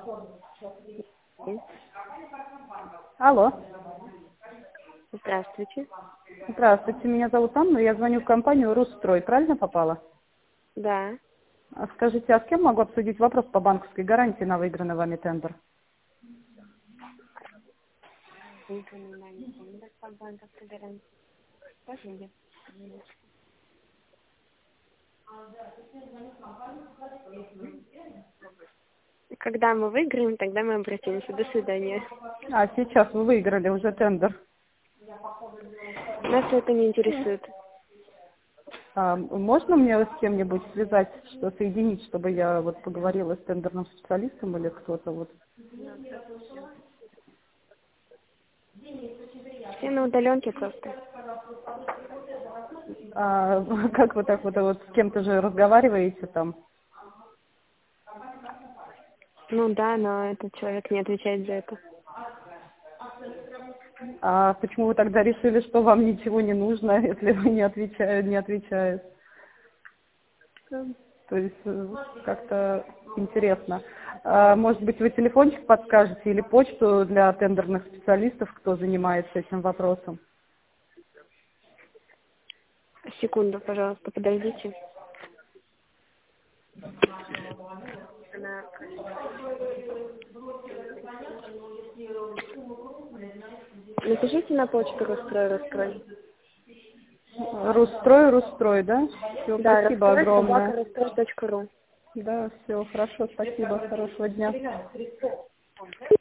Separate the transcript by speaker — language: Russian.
Speaker 1: Алло.
Speaker 2: Здравствуйте.
Speaker 1: Здравствуйте, меня зовут Анна, я звоню в компанию «Русстрой». Правильно попала?
Speaker 2: Да.
Speaker 1: Скажите, а с кем могу обсудить вопрос по банковской гарантии на выигранный вами тендер?
Speaker 2: Когда мы выиграем, тогда мы обратимся. До свидания.
Speaker 1: А, сейчас вы выиграли уже тендер.
Speaker 2: Нас это не интересует.
Speaker 1: Можно мне с кем-нибудь связать, что соединить, чтобы я вот поговорила с тендерным специалистом или кто-то вот?
Speaker 2: Все на удаленке просто.
Speaker 1: Как вы так вот с кем-то же разговариваете там?
Speaker 2: Ну да, но этот человек не отвечает за это.
Speaker 1: А почему вы тогда решили, что вам ничего не нужно, если вы не отвечает? То есть как-то интересно. Может быть, вы телефончик подскажете или почту для тендерных специалистов, кто занимается этим вопросом?
Speaker 2: Секунду, пожалуйста, подождите. Напишите на почту расстрой.
Speaker 1: Русстрой, да? Все,
Speaker 2: Да,
Speaker 1: спасибо огромное.
Speaker 2: расстрой.ру.
Speaker 1: Да, все, хорошо, спасибо, хорошего дня.